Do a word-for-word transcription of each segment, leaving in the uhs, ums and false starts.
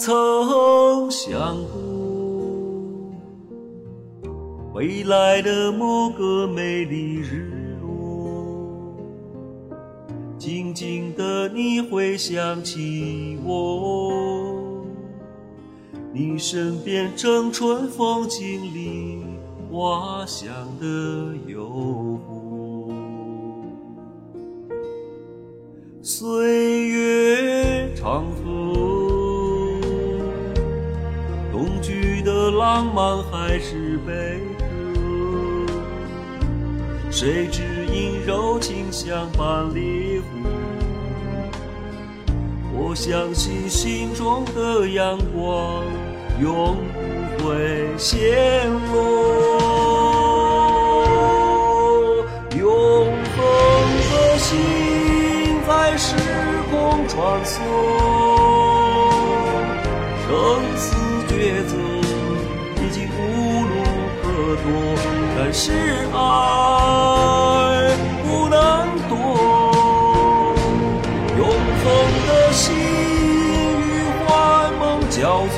曾想过，未来的某个美丽日落，静静的你会想起我，你身边正春风经历花香的诱惑，岁月长河，冬季的浪漫还是悲歌，谁知因柔情相伴烈火，我相信心中的阳光永不会陷落，永恒的心在时空穿梭，生死抉择已经无路可躲，但是爱不能躲，永恒的心与幻梦交错，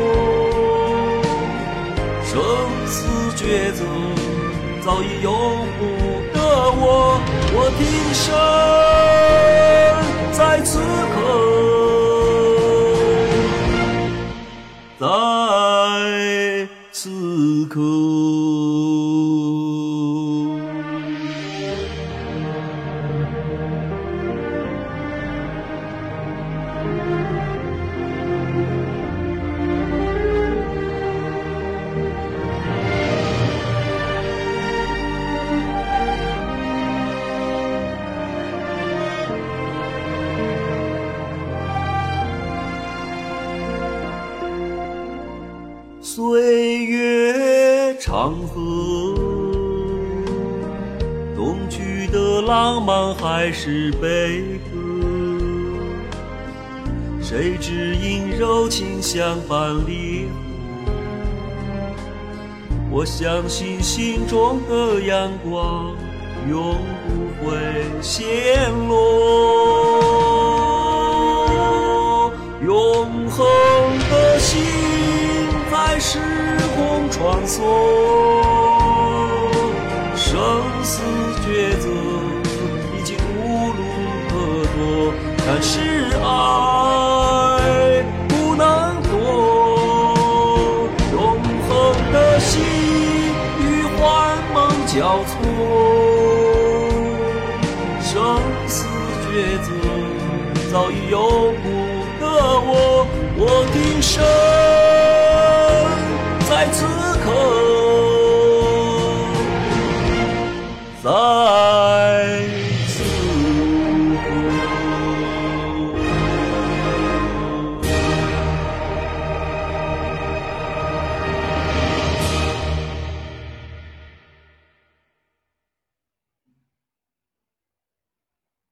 生死抉择早已有不得我，我挺身在此刻，在此刻。岁月长河，冬去的浪漫还是悲歌，谁知因柔情相伴烈火，我相信心中的阳光永不会陷落，永恒的心在时空穿梭，生死抉择已经无路可躲，但是爱不能躲，永恒的心与幻梦交错，生死抉择早已有不